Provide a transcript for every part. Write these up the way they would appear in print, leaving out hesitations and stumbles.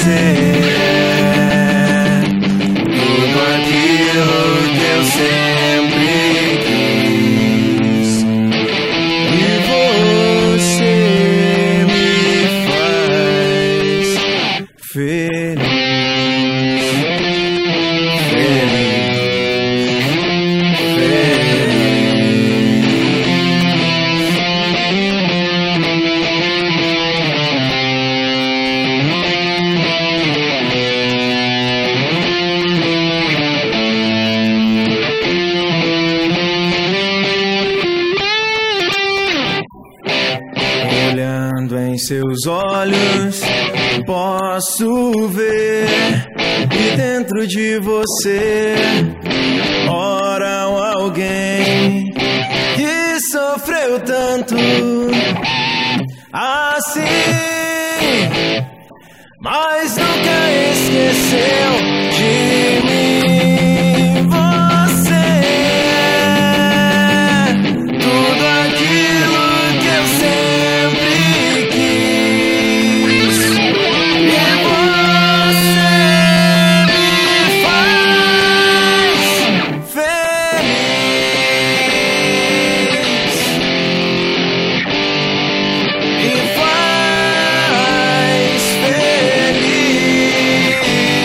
você é tudo aquilo que eu sempre quis, e você me faz feliz. Olhando em seus olhos, posso ver que dentro de você mora alguém que sofreu tanto assim, mas nunca esqueceu de mim. Você é tudo aquilo que eu sempre quis, e você me faz feliz, me faz feliz.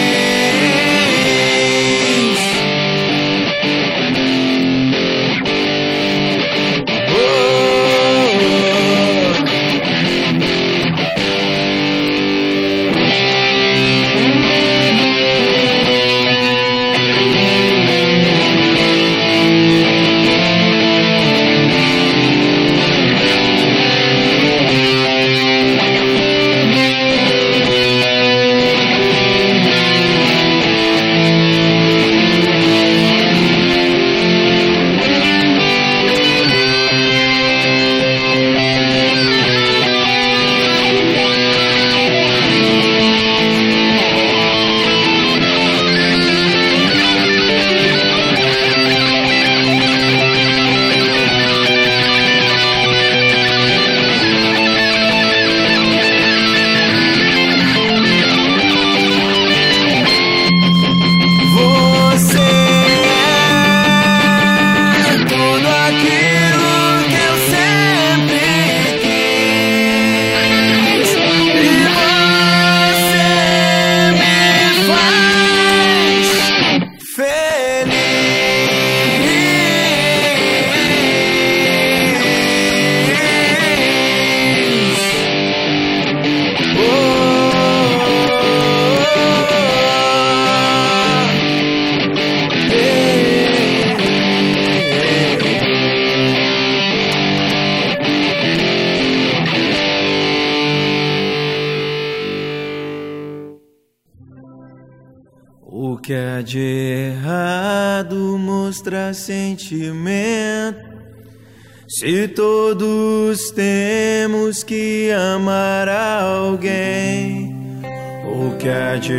O que há de errado mostrar sentimento, se todos temos que amar alguém? O que há de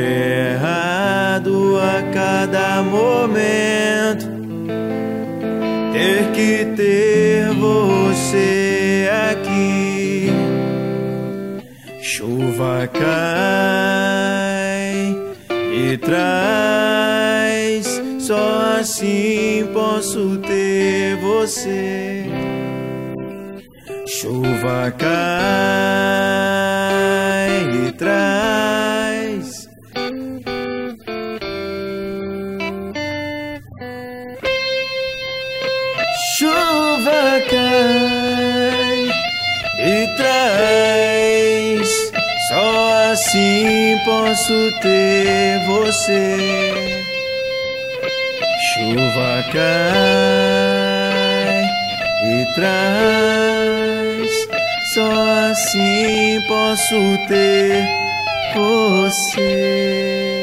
errado a cada momento ter que ter você aqui? Chuva cai e traz, só assim posso ter você. Chuva cai e traz, chuva cai e traz, só assim posso ter você. Chuva cai e traz, só assim posso ter você.